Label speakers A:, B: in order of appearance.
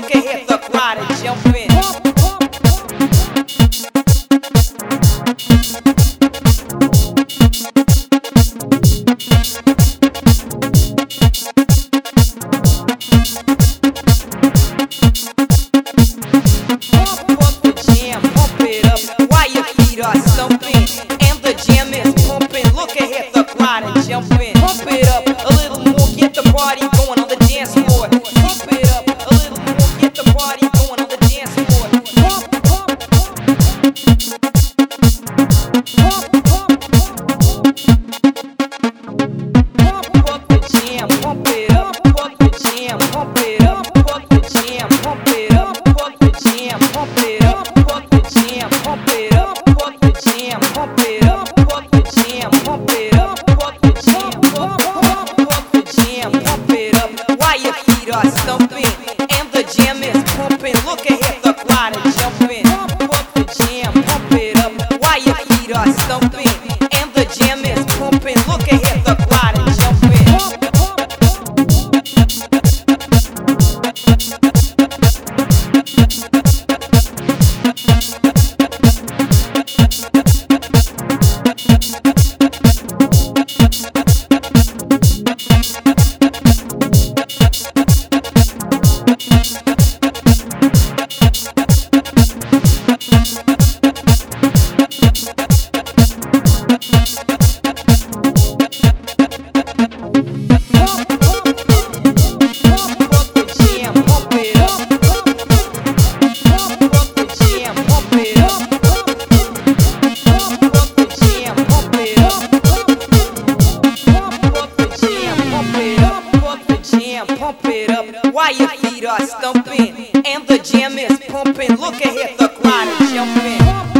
A: Look ahead, the crowd is jumping. Jumping, pump it up a little more, get the party going on the dance floor. Pump it up a little more, get the party going on the dance floor. Pump, pump, pump up the jam, pump it up the jam, pump it up the jam, pump it up the jam, pump it up the jam, pump it up the jam, pump it up the jam, pump it up. Stumping and the jam is pumping. Look ahead, the crowd is jumping. Pump up the jam, pump it up while your feet are stumping. And the jam is pumping. Look ahead, the crowd is jumping. Pump it up while your feet are stumping and the jam is pumping. Look ahead, the crowd is jumping.